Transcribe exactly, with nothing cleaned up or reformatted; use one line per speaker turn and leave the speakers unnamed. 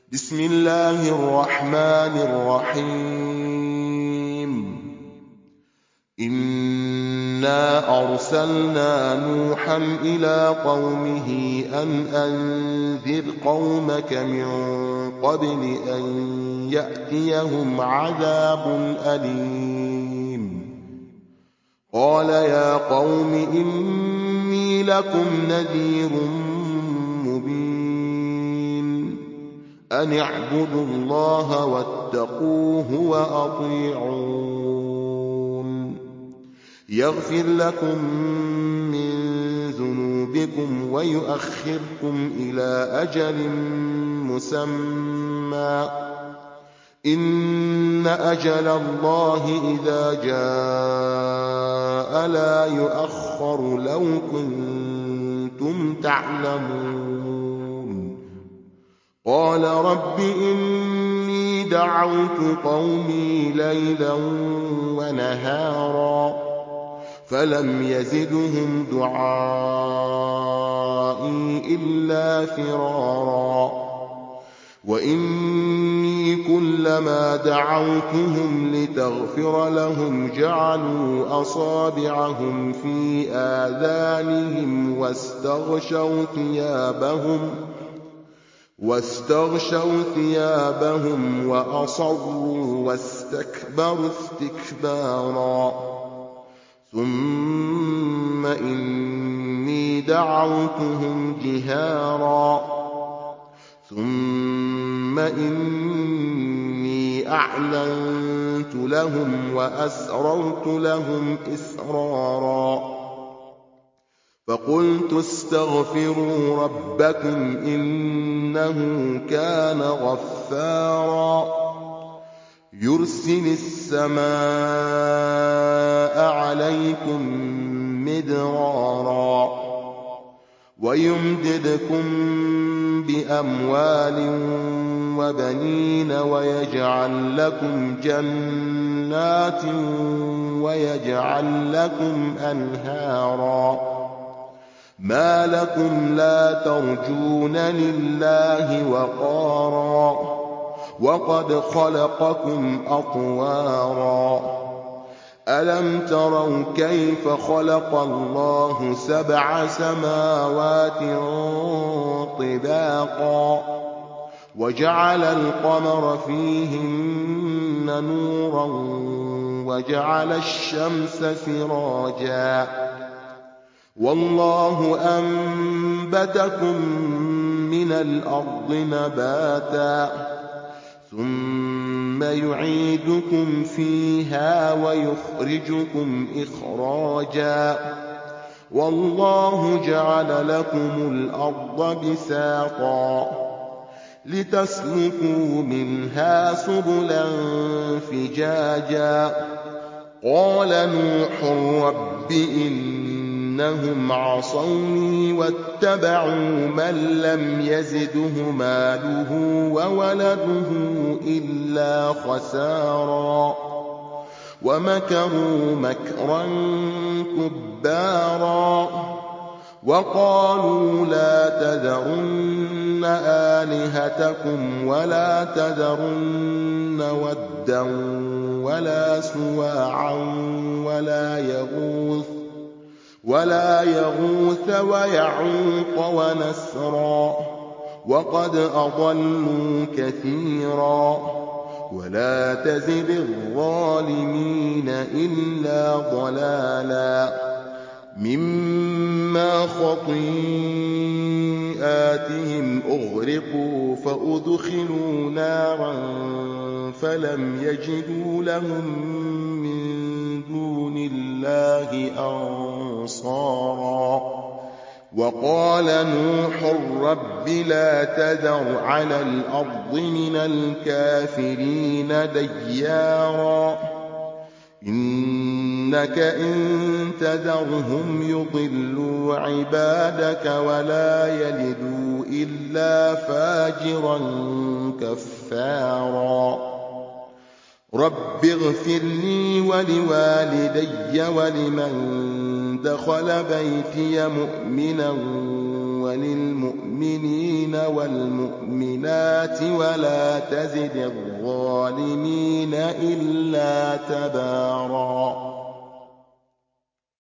بسم الله الرحمن الرحيم إنا أرسلنا نوحا إلى قومه أن أنذر قومك من قبل أن يأتيهم عذاب أليم قال يا قوم إني لكم نذير مبين أن اعبدوا الله واتقوه وأطيعون يغفر لكم من ذنوبكم ويؤخركم إلى أجل مسمى إن أجل الله إذا جاء لا يؤخر لو كنتم تعلمون قال رب إني دعوت قومي ليلا ونهارا فلم يزدهم دعائي إلا فرارا وإني كلما دعوتهم لتغفر لهم جعلوا أصابعهم في آذانهم واستغشوا ثيابهم واستغشوا ثيابهم وأصروا واستكبروا استكبارا ثم إني دعوتهم جهارا ثم إني أعلنت لهم وأسررت لهم إسرارا فقلت استغفروا ربكم إنه كان غفارا يرسل السماء عليكم مدرارا ويمددكم بأموال وبنين ويجعل لكم جنات ويجعل لكم أنهارا ما لكم لا ترجون لله وقارا وقد خلقكم أطوارا ألم تروا كيف خلق الله سبع سماوات طباقا وجعل القمر فيهن نورا وجعل الشمس سراجا والله أنبتكم من الأرض نباتا ثم يعيدكم فيها ويخرجكم إخراجا والله جعل لكم الأرض بساطا لتسلكوا منها سبلا فجاجا قال نوح رب إنهم عصوني واتبعوا من لم يزده ماله وولده إلا خسارا ومكروا مكرا كبارا وقالوا لا تذرن آلهتكم ولا تذرن ودا ولا سواعا ولا يغوث ولا يغوث ويعوق ونسرا وقد أضلوا كثيرا ولا تزد الظالمين إلا ضلالا مما خطيئاتهم أغرقوا فأدخلوا نارا فلم يجدوا لهم من دون الله أنصارا وقال نوح رب لا تذر على الأرض من الكافرين ديارا إنك إن تذرهم يضلوا عبادك ولا يلدوا إلا فاجرا كفارا رب اغفر لي ولوالدي ولمن دخل بيتي مؤمنا وللمؤمنين والمؤمنات ولا تزد الظالمين إلا تباراً